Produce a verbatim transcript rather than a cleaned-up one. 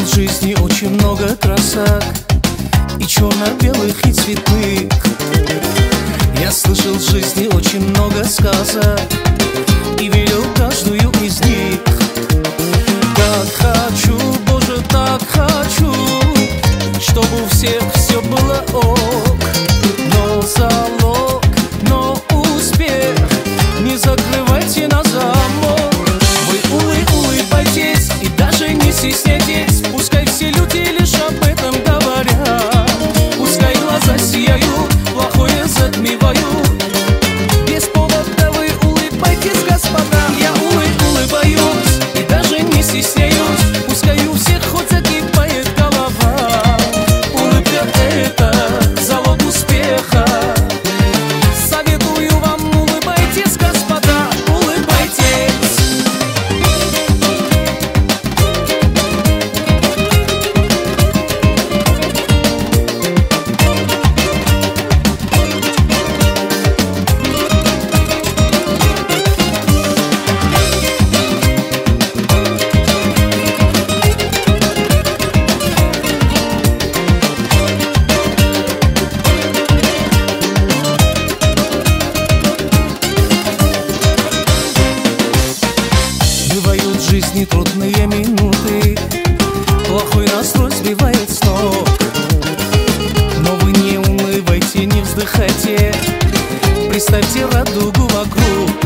в жизни очень много красок, и черно-белых, и цветных. Я слышал в жизни очень много сказок и видел каждую из них. Так хочу, Боже, так хочу, чтобы у всех все было ок. Но залог, но успех не закрывайте на замок. Вы улы, улыбайтесь и даже не стесняйтесь, пускай все люди лишь об этом говорят. Пускай глаза сияют, плохое затмевают, без повода вы улыбайтесь, господа. Я улы, улыбаюсь и даже не стесняюсь, пускай у всех хоть закипает голова. Улыбка — это залог успеха. Советую вам, улыбайтесь, господа, улыбайтесь. Бывают в жизни трудные минуты, плохой настрой сбивает с ног. Но вы не унывайте, не вздыхайте, представьте радугу вокруг.